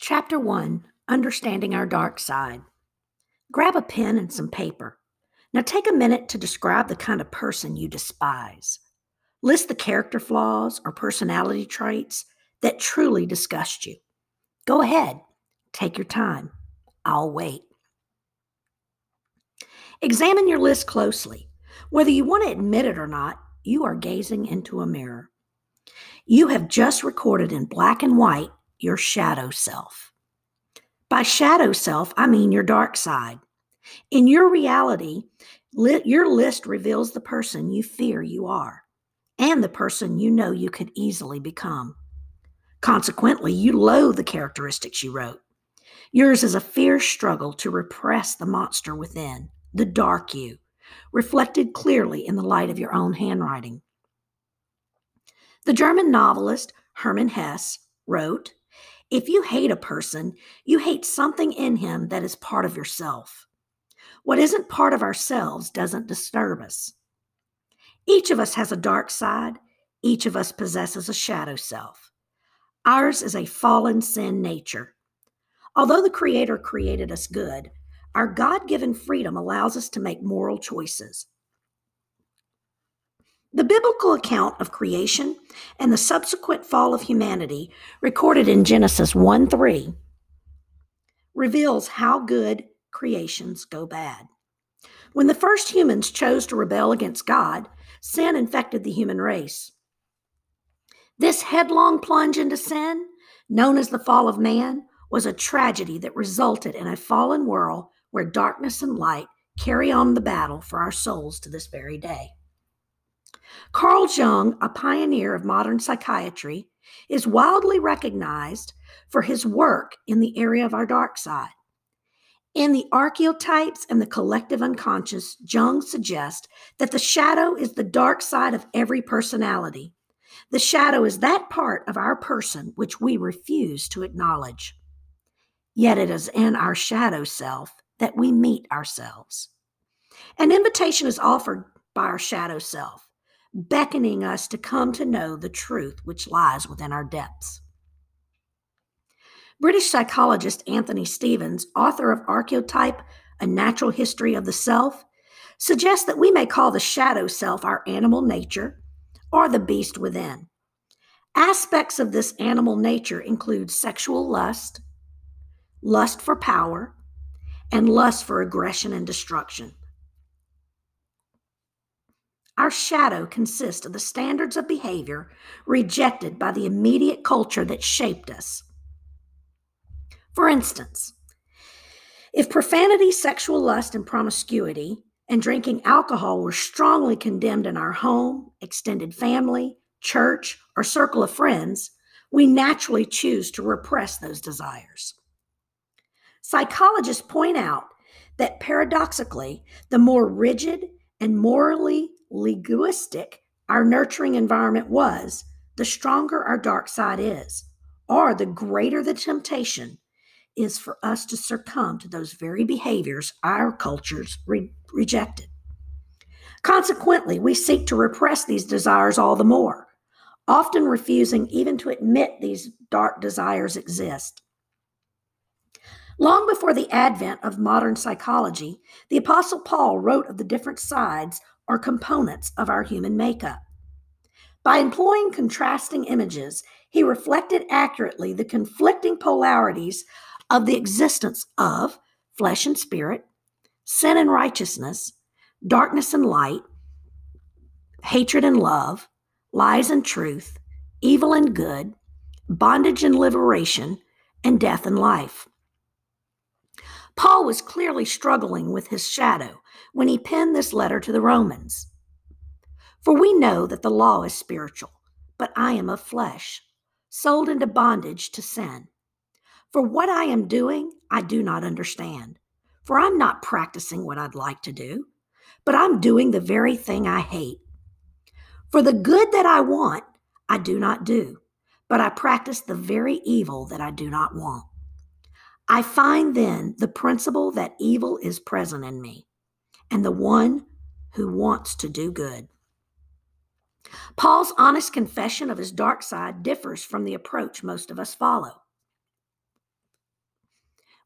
Chapter 1, Understanding Our Dark Side. Grab a pen and some paper. Now take a minute to describe the kind of person you despise. List the character flaws or personality traits that truly disgust you. Go ahead, take your time. I'll wait. Examine your list closely. Whether you want to admit it or not, you are gazing into a mirror. You have just recorded in black and white your shadow self. By shadow self, I mean your dark side. In your reality, your list reveals the person you fear you are and the person you know you could easily become. Consequently, you loathe the characteristics you wrote. Yours is a fierce struggle to repress the monster within, the dark you, reflected clearly in the light of your own handwriting. The German novelist Hermann Hesse wrote, "If you hate a person, you hate something in him that is part of yourself. What isn't part of ourselves doesn't disturb us." Each of us has a dark side. Each of us possesses a shadow self. Ours is a fallen sin nature. Although the Creator created us good, our God-given freedom allows us to make moral choices. The biblical account of creation and the subsequent fall of humanity, recorded in Genesis 1:3, reveals how good creations go bad. When the first humans chose to rebel against God, sin infected the human race. This headlong plunge into sin, known as the fall of man, was a tragedy that resulted in a fallen world where darkness and light carry on the battle for our souls to this very day. Carl Jung, a pioneer of modern psychiatry, is widely recognized for his work in the area of our dark side. In the archetypes and the collective unconscious, Jung suggests that the shadow is the dark side of every personality. The shadow is that part of our person which we refuse to acknowledge. Yet it is in our shadow self that we meet ourselves. An invitation is offered by our shadow self, beckoning us to come to know the truth which lies within our depths. British psychologist Anthony Stevens, author of Archetype, A Natural History of the Self, suggests that we may call the shadow self our animal nature or the beast within. Aspects of this animal nature include sexual lust, lust for power, and lust for aggression and destruction. Our shadow consists of the standards of behavior rejected by the immediate culture that shaped us. For instance, if profanity, sexual lust, and promiscuity, and drinking alcohol were strongly condemned in our home, extended family, church, or circle of friends, we naturally choose to repress those desires. Psychologists point out that paradoxically, the more rigid and morally legalistic our nurturing environment was, the stronger our dark side is, or the greater the temptation is for us to succumb to those very behaviors our cultures rejected. Consequently, we seek to repress these desires all the more, often refusing even to admit these dark desires exist. Long before the advent of modern psychology, the Apostle Paul wrote of the different sides or components of our human makeup. By employing contrasting images, he reflected accurately the conflicting polarities of the existence of flesh and spirit, sin and righteousness, darkness and light, hatred and love, lies and truth, evil and good, bondage and liberation, and death and life. Paul was clearly struggling with his shadow when he penned this letter to the Romans. "For we know that the law is spiritual, but I am of flesh, sold into bondage to sin. For what I am doing, I do not understand. For I'm not practicing what I'd like to do, but I'm doing the very thing I hate. For the good that I want, I do not do, but I practice the very evil that I do not want. I find then the principle that evil is present in me, and the one who wants to do good." Paul's honest confession of his dark side differs from the approach most of us follow.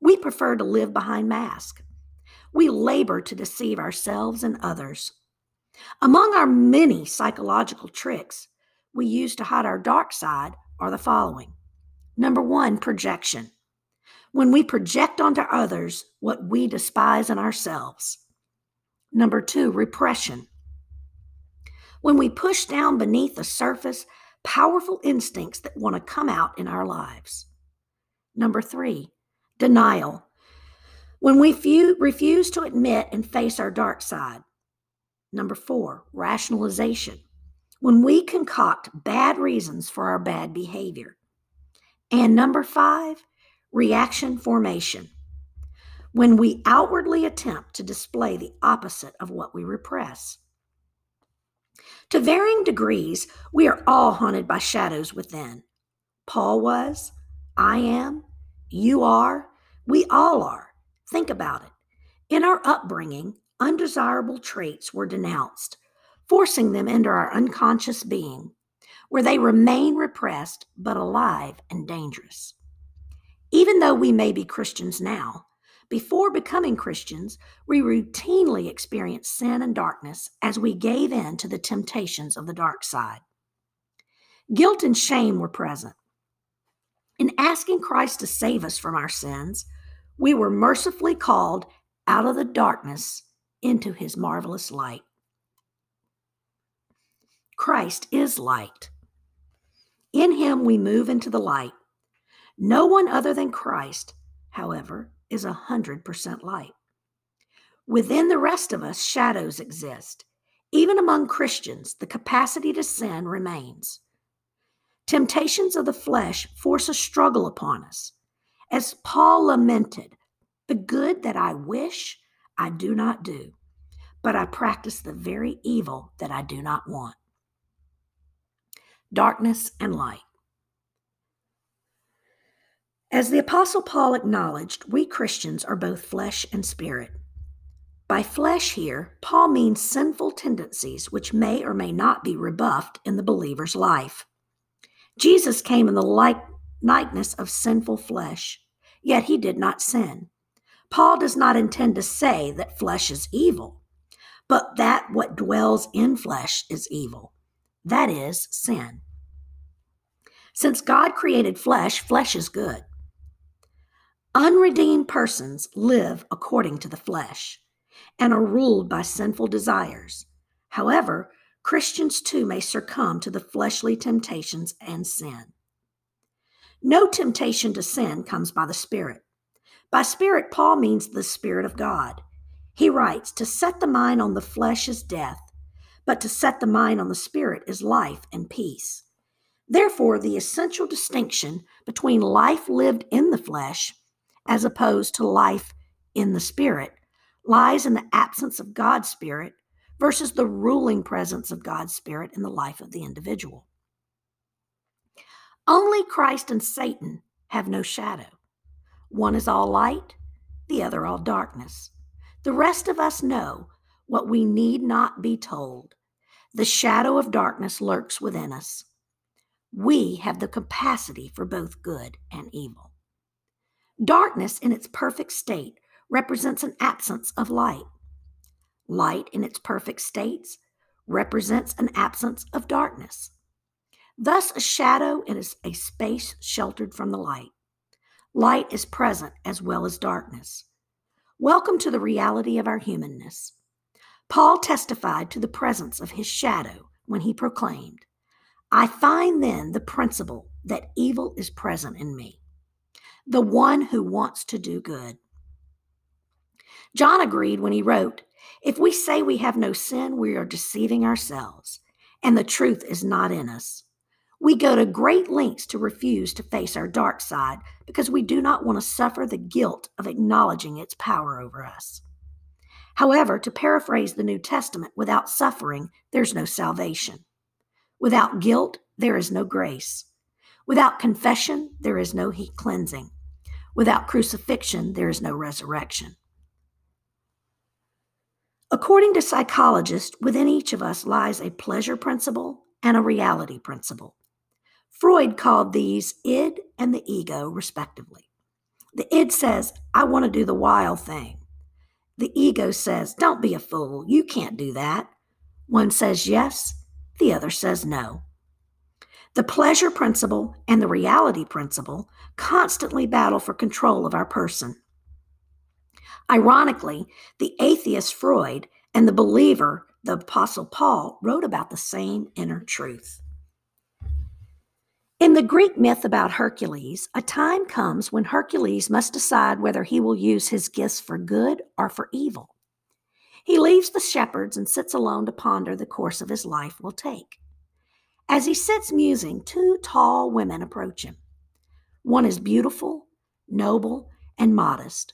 We prefer to live behind masks. We labor to deceive ourselves and others. Among our many psychological tricks we use to hide our dark side are the following. Number one, projection. When we project onto others what we despise in ourselves. Number two, repression. When we push down beneath the surface powerful instincts that want to come out in our lives. Number three, denial. When we refuse to admit and face our dark side. Number four, rationalization. When we concoct bad reasons for our bad behavior. And number five, reaction formation. When we outwardly attempt to display the opposite of what we repress. To varying degrees, we are all haunted by shadows within. Paul was, I am, you are, we all are. Think about it. In our upbringing, undesirable traits were denounced, forcing them into our unconscious being, where they remain repressed but alive and dangerous. Even though we may be Christians now, before becoming Christians, we routinely experienced sin and darkness as we gave in to the temptations of the dark side. Guilt and shame were present. In asking Christ to save us from our sins, we were mercifully called out of the darkness into his marvelous light. Christ is light. In him we move into the light. No one other than Christ, however, is 100% light. Within the rest of us, shadows exist. Even among Christians, the capacity to sin remains. Temptations of the flesh force a struggle upon us. As Paul lamented, the good that I wish I do not do, but I practice the very evil that I do not want. Darkness and light. As the Apostle Paul acknowledged, we Christians are both flesh and spirit. By flesh here, Paul means sinful tendencies which may or may not be rebuffed in the believer's life. Jesus came in the likeness of sinful flesh, yet he did not sin. Paul does not intend to say that flesh is evil, but that what dwells in flesh is evil. That is, sin. Since God created flesh, flesh is good. Unredeemed persons live according to the flesh and are ruled by sinful desires. However, Christians too may succumb to the fleshly temptations and sin. No temptation to sin comes by the Spirit. By Spirit, Paul means the Spirit of God. He writes, to set the mind on the flesh is death, but to set the mind on the Spirit is life and peace. Therefore, the essential distinction between life lived in the flesh as opposed to life in the Spirit lies in the absence of God's Spirit versus the ruling presence of God's Spirit in the life of the individual. Only Christ and Satan have no shadow. One is all light, the other all darkness. The rest of us know what we need not be told. The shadow of darkness lurks within us. We have the capacity for both good and evil. Darkness in its perfect state represents an absence of light. Light in its perfect states represents an absence of darkness. Thus, a shadow is a space sheltered from the light. Light is present as well as darkness. Welcome to the reality of our humanness. Paul testified to the presence of his shadow when he proclaimed, I find then the principle that evil is present in me, the one who wants to do good. John agreed when he wrote, if we say we have no sin, we are deceiving ourselves, and the truth is not in us. We go to great lengths to refuse to face our dark side because we do not want to suffer the guilt of acknowledging its power over us. However, to paraphrase the New Testament, without suffering, there's no salvation. Without guilt, there is no grace. Without confession, there is no cleansing. Without crucifixion, there is no resurrection. According to psychologists, within each of us lies a pleasure principle and a reality principle. Freud called these id and the ego, respectively. The id says, I want to do the wild thing. The ego says, don't be a fool. You can't do that. One says yes, the other says no. The pleasure principle and the reality principle constantly battle for control of our person. Ironically, the atheist Freud and the believer, the Apostle Paul, wrote about the same inner truth. In the Greek myth about Hercules, a time comes when Hercules must decide whether he will use his gifts for good or for evil. He leaves the shepherds and sits alone to ponder the course of his life will take. As he sits musing, two tall women approach him. One is beautiful, noble, and modest.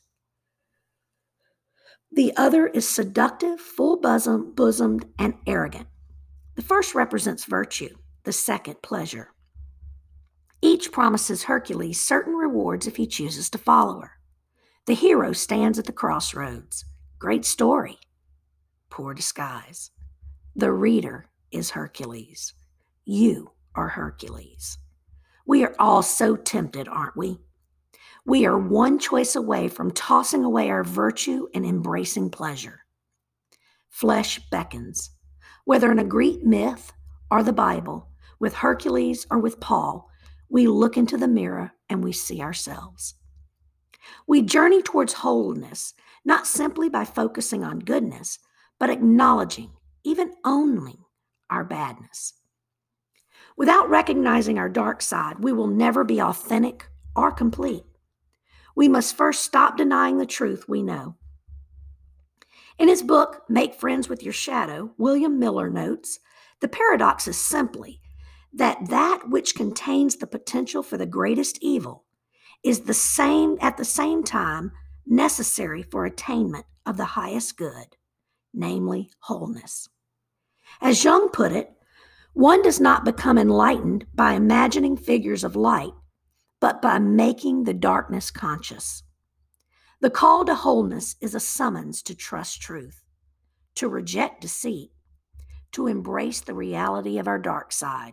The other is seductive, full-bosomed, and arrogant. The first represents virtue, the second, pleasure. Each promises Hercules certain rewards if he chooses to follow her. The hero stands at the crossroads. Great story. Poor disguise. The reader is Hercules. You are Hercules. We are all so tempted, aren't we? We are one choice away from tossing away our virtue and embracing pleasure. Flesh beckons. Whether in a Greek myth or the Bible, with Hercules or with Paul, we look into the mirror and we see ourselves. We journey towards wholeness, not simply by focusing on goodness, but acknowledging, even owning, our badness. Without recognizing our dark side, we will never be authentic or complete. We must first stop denying the truth we know. In his book, Make Friends with Your Shadow, William Miller notes, the paradox is simply that which contains the potential for the greatest evil is at the same time necessary for attainment of the highest good, namely wholeness. As Jung put it, one does not become enlightened by imagining figures of light, but by making the darkness conscious. The call to wholeness is a summons to trust truth, to reject deceit, to embrace the reality of our dark side.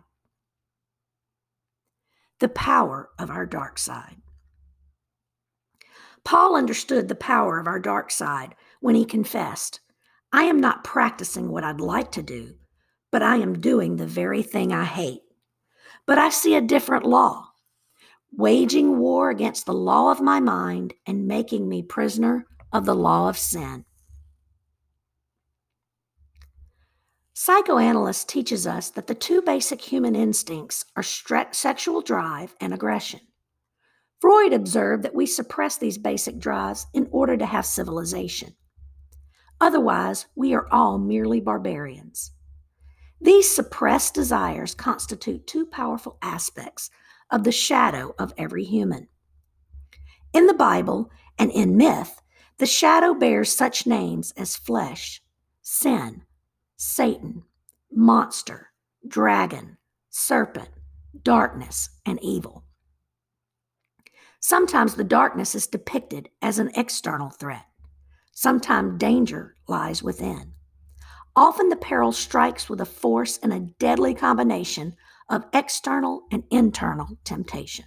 The power of our dark side. Paul understood the power of our dark side when he confessed, I am not practicing what I'd like to do, but I am doing the very thing I hate. But I see a different law, waging war against the law of my mind and making me prisoner of the law of sin. Psychoanalyst teaches us that the two basic human instincts are sexual drive and aggression. Freud observed that we suppress these basic drives in order to have civilization. Otherwise, we are all merely barbarians. These suppressed desires constitute two powerful aspects of the shadow of every human. In the Bible and in myth, the shadow bears such names as flesh, sin, Satan, monster, dragon, serpent, darkness, and evil. Sometimes the darkness is depicted as an external threat. Sometimes danger lies within. Often the peril strikes with a force and a deadly combination of external and internal temptation.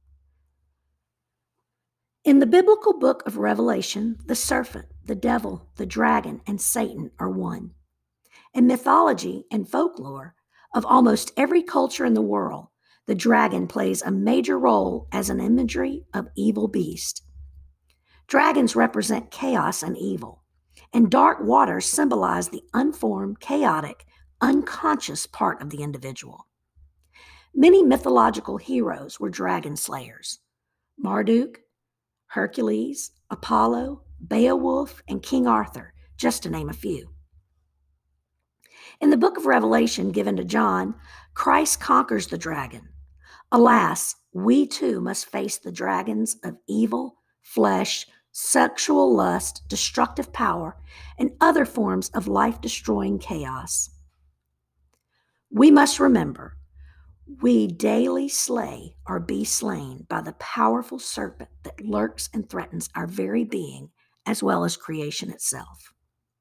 In the biblical book of Revelation, the serpent, the devil, the dragon, and Satan are one. In mythology and folklore of almost every culture in the world, the dragon plays a major role as an imagery of evil beast. Dragons represent chaos and evil, and dark waters symbolize the unformed, chaotic, unconscious part of the individual. Many mythological heroes were dragon slayers. Marduk, Hercules, Apollo, Beowulf, and King Arthur, just to name a few. In the book of Revelation given to John, Christ conquers the dragon. Alas, we too must face the dragons of evil, flesh, sexual lust, destructive power, and other forms of life-destroying chaos. We must remember, we daily slay or be slain by the powerful serpent that lurks and threatens our very being as well as creation itself.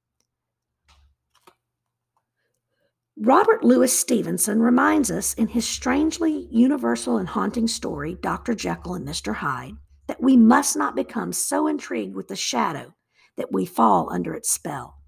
Robert Louis Stevenson reminds us in his strangely universal and haunting story, Dr. Jekyll and Mr. Hyde, that we must not become so intrigued with the shadow that we fall under its spell.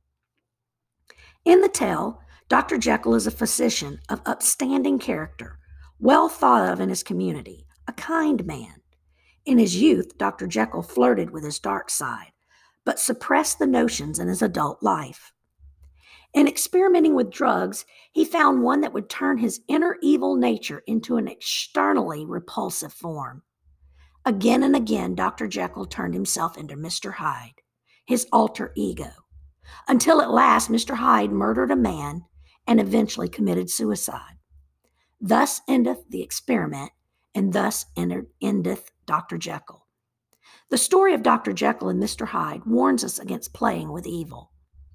In the tale, Dr. Jekyll is a physician of upstanding character, well thought of in his community, a kind man. In his youth, Dr. Jekyll flirted with his dark side, but suppressed the notions in his adult life. In experimenting with drugs, he found one that would turn his inner evil nature into an externally repulsive form. Again and again, Dr. Jekyll turned himself into Mr. Hyde, his alter ego, until at last Mr. Hyde murdered a man and eventually committed suicide. Thus endeth the experiment, and thus endeth Dr. Jekyll. The story of Dr. Jekyll and Mr. Hyde warns us against playing with evil.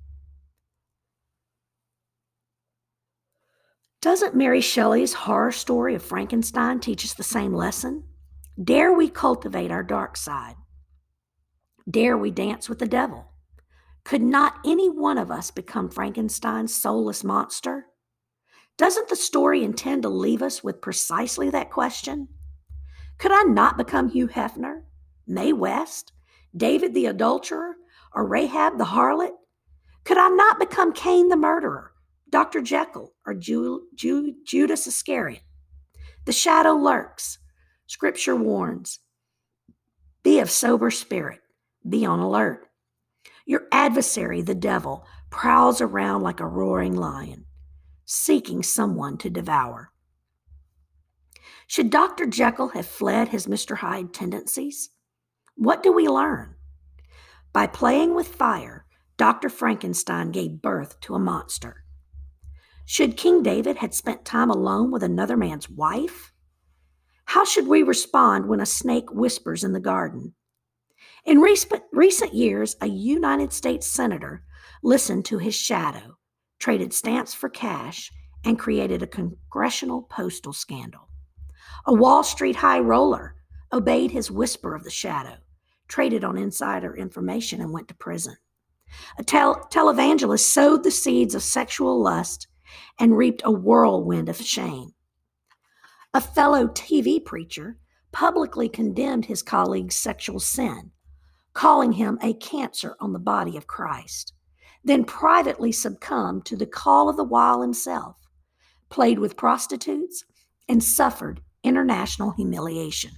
Doesn't Mary Shelley's horror story of Frankenstein teach us the same lesson? Dare we cultivate our dark side? Dare we dance with the devil? Could not any one of us become Frankenstein's soulless monster? Doesn't the story intend to leave us with precisely that question? Could I not become Hugh Hefner, Mae West, David the adulterer, or Rahab the harlot? Could I not become Cain the murderer, Dr. Jekyll, or Judas Iscariot? The shadow lurks. Scripture warns. Be of sober spirit. Be on alert. Your adversary, the devil, prowls around like a roaring lion, seeking someone to devour. Should Dr. Jekyll have fled his Mr. Hyde tendencies? What do we learn? By playing with fire, Dr. Frankenstein gave birth to a monster. Should King David have spent time alone with another man's wife? How should we respond when a snake whispers in the garden? In recent years, a United States senator listened to his shadow, traded stamps for cash, and created a congressional postal scandal. A Wall Street high roller obeyed his whisper of the shadow, traded on insider information, and went to prison. A televangelist sowed the seeds of sexual lust and reaped a whirlwind of shame. A fellow TV preacher publicly condemned his colleague's sexual sin, calling him a cancer on the body of Christ, then privately succumbed to the call of the wild himself, played with prostitutes, and suffered international humiliation.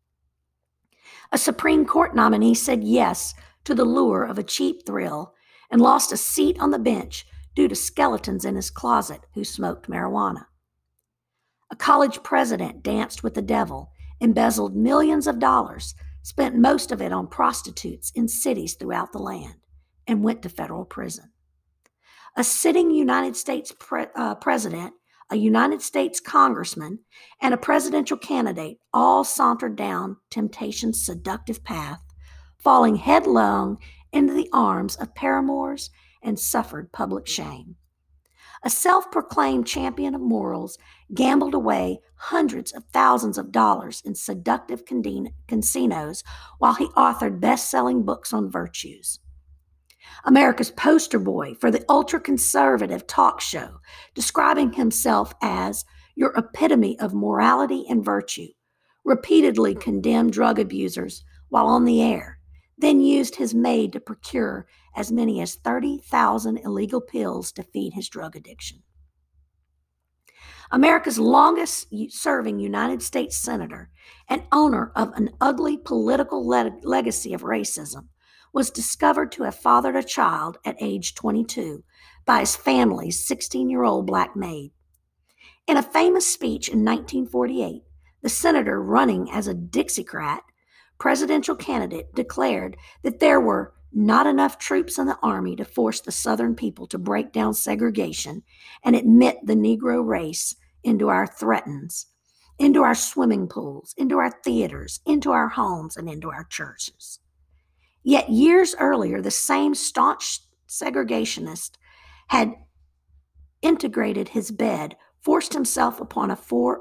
A Supreme Court nominee said yes to the lure of a cheap thrill and lost a seat on the bench due to skeletons in his closet who smoked marijuana. A college president danced with the devil, embezzled millions of dollars, spent most of it on prostitutes in cities throughout the land, and went to federal prison. A sitting United States president, a United States congressman, and a presidential candidate all sauntered down temptation's seductive path, falling headlong into the arms of paramours and suffered public shame. A self-proclaimed champion of morals gambled away hundreds of thousands of dollars in seductive casinos while he authored best-selling books on virtues. America's poster boy for the ultra-conservative talk show, describing himself as your epitome of morality and virtue, repeatedly condemned drug abusers while on the air, then used his maid to procure as many as 30,000 illegal pills to feed his drug addiction. America's longest-serving United States senator and owner of an ugly political legacy of racism was discovered to have fathered a child at age 22 by his family's 16-year-old black maid. In a famous speech in 1948, the senator running as a Dixiecrat presidential candidate declared that there were not enough troops in the army to force the Southern people to break down segregation and admit the Negro race into our threatens, into our swimming pools, into our theaters, into our homes, and into our churches. Yet years earlier, the same staunch segregationist had integrated his bed, forced himself upon a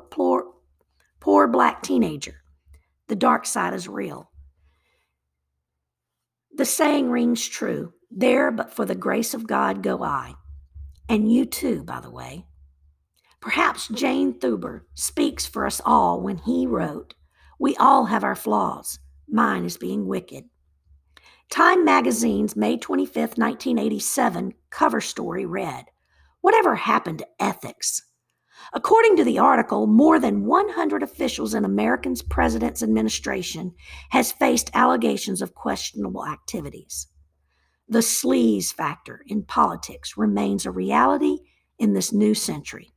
poor black teenager. The dark side is real. The saying rings true, there but for the grace of God go I. And you too, by the way. Perhaps Jane Thuber speaks for us all when he wrote, "We all have our flaws, Mine is being wicked. Time magazine's May 25th, 1987 cover story read, "Whatever happened to ethics?" According to the article, more than 100 officials in America's president's administration has faced allegations of questionable activities. The sleaze factor in politics remains a reality in this new century.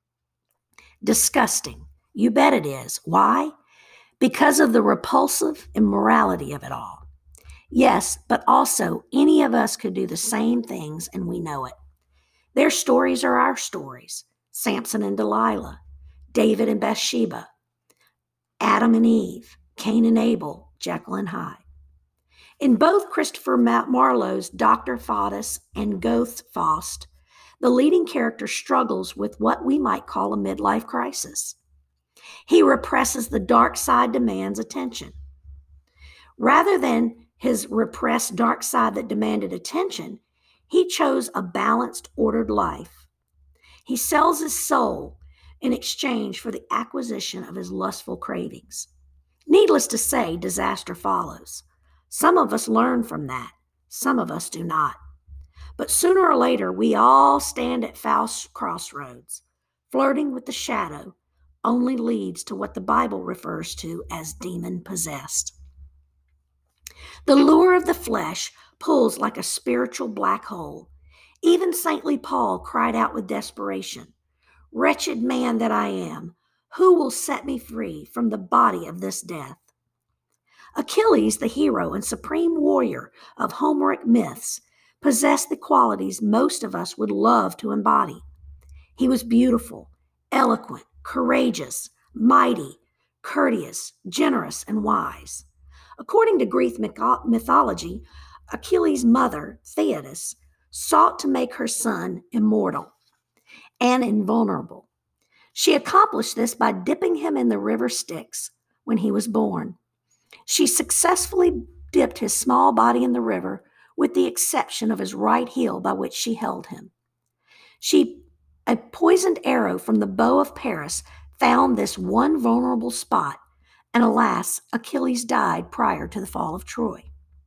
Disgusting. You bet it is. Why? Because of the repulsive immorality of it all. Yes, but also any of us could do the same things and we know it. Their stories are our stories. Samson and Delilah, David and Bathsheba, Adam and Eve, Cain and Abel, Jekyll and Hyde. In both Christopher Marlowe's Dr. Faustus and Goethe Faust, the leading character struggles with what we might call a midlife crisis. He represses the dark side demands attention. Rather than his repressed dark side that demanded attention, he chose a balanced, ordered life. He sells his soul in exchange for the acquisition of his lustful cravings. Needless to say, disaster follows. Some of us learn from that. Some of us do not. But sooner or later, we all stand at Faust's crossroads. Flirting with the shadow only leads to what the Bible refers to as demon-possessed. The lure of the flesh pulls like a spiritual black hole. Even saintly Paul cried out with desperation, "Wretched man that I am, who will set me free from the body of this death?" Achilles, the hero and supreme warrior of Homeric myths, possessed the qualities most of us would love to embody. He was beautiful, eloquent, courageous, mighty, courteous, generous, and wise. According to Greek mythology, Achilles' mother, Thetis, sought to make her son immortal and invulnerable. She accomplished this by dipping him in the river Styx when he was born. She successfully dipped his small body in the river, with the exception of his right heel by which she held him. A poisoned arrow from the bow of Paris found this one vulnerable spot, and alas, Achilles died prior to the fall of Troy.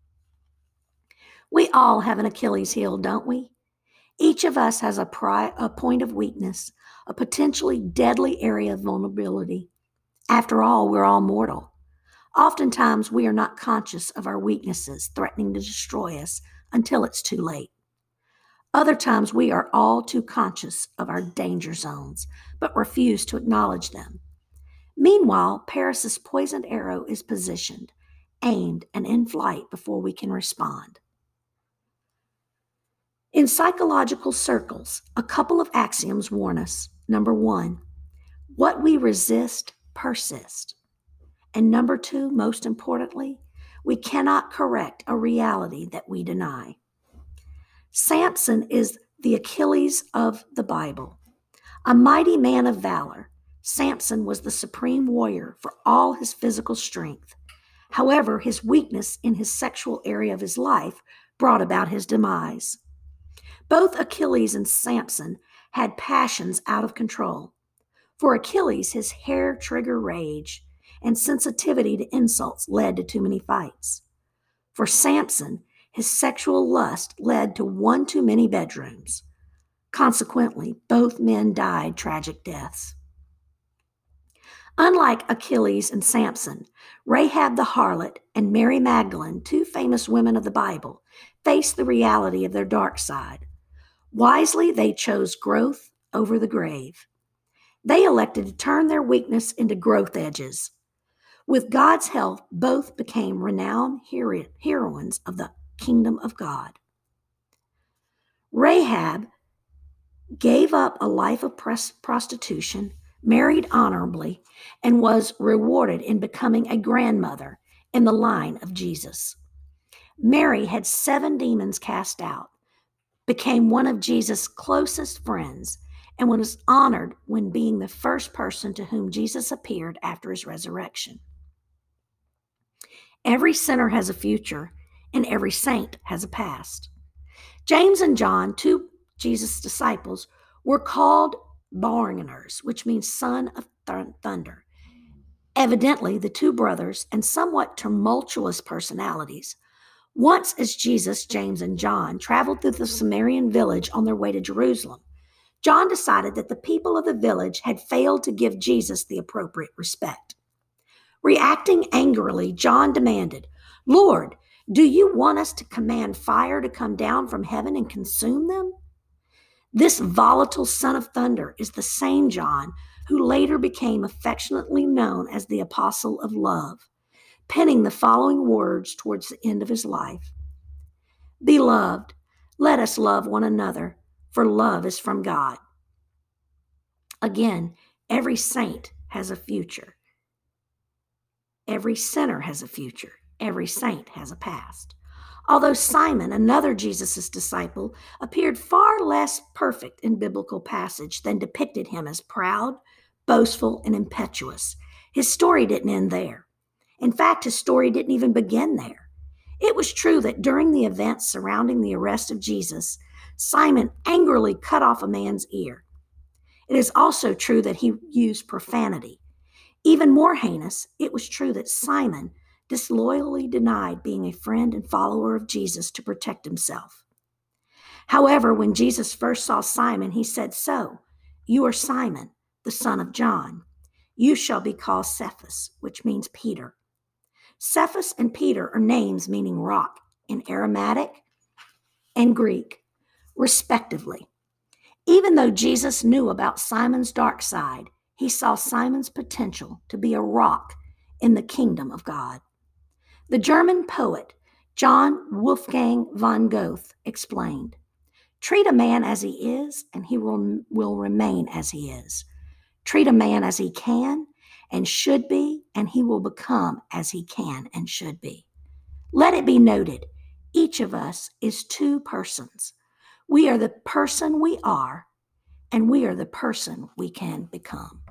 We all have an Achilles heel, don't we? Each of us has a point of weakness, a potentially deadly area of vulnerability. After all, we're all mortal. Oftentimes, we are not conscious of our weaknesses threatening to destroy us until it's too late. Other times, we are all too conscious of our danger zones, but refuse to acknowledge them. Meanwhile, Paris's poisoned arrow is positioned, aimed, and in flight before we can respond. In psychological circles, a couple of axioms warn us. Number one, what we resist persists. And number two, most importantly, we cannot correct a reality that we deny. Samson is the Achilles of the Bible. A mighty man of valor, Samson was the supreme warrior for all his physical strength. However, his weakness in his sexual area of his life brought about his demise. Both Achilles and Samson had passions out of control. For Achilles, his hair-trigger rage and sensitivity to insults led to too many fights. For Samson, his sexual lust led to one too many bedrooms. Consequently, both men died tragic deaths. Unlike Achilles and Samson, Rahab the harlot and Mary Magdalene, two famous women of the Bible, faced the reality of their dark side. Wisely, they chose growth over the grave. They elected to turn their weakness into growth edges. With God's help, both became renowned heroines of the kingdom of God. Rahab gave up a life of prostitution, married honorably, and was rewarded in becoming a grandmother in the line of Jesus. Mary had 7 demons cast out, became one of Jesus' closest friends, and was honored when being the first person to whom Jesus appeared after his resurrection. Every sinner has a future, and every saint has a past. James and John, two Jesus' disciples, were called Boanerges, which means son of thunder. Evidently, the two brothers and somewhat tumultuous personalities, once as Jesus, James, and John traveled through the Samaritan village on their way to Jerusalem, John decided that the people of the village had failed to give Jesus the appropriate respect. Reacting angrily, John demanded, "Lord, do you want us to command fire to come down from heaven and consume them?" This volatile son of thunder is the same John who later became affectionately known as the Apostle of Love, penning the following words towards the end of his life: "Beloved, let us love one another, for love is from God." Again, every saint has a future. Every sinner has a future. Every saint has a past. Although Simon, another Jesus' disciple, appeared far less perfect in biblical passage than depicted him as proud, boastful, and impetuous, his story didn't end there. In fact, his story didn't even begin there. It was true that during the events surrounding the arrest of Jesus, Simon angrily cut off a man's ear. It is also true that he used profanity. Even more heinous, it was true that Simon disloyally denied being a friend and follower of Jesus to protect himself. However, when Jesus first saw Simon, he said, "So, you are Simon, the son of John. You shall be called Cephas," which means Peter. Cephas and Peter are names meaning rock in Aramaic and Greek, respectively. Even though Jesus knew about Simon's dark side, he saw Simon's potential to be a rock in the kingdom of God. The German poet Johann Wolfgang von Goethe explained, "Treat a man as he is, and he will remain as he is. Treat a man as he can and should be, and he will become as he can and should be." Let it be noted, each of us is two persons. We are the person we are, and we are the person we can become.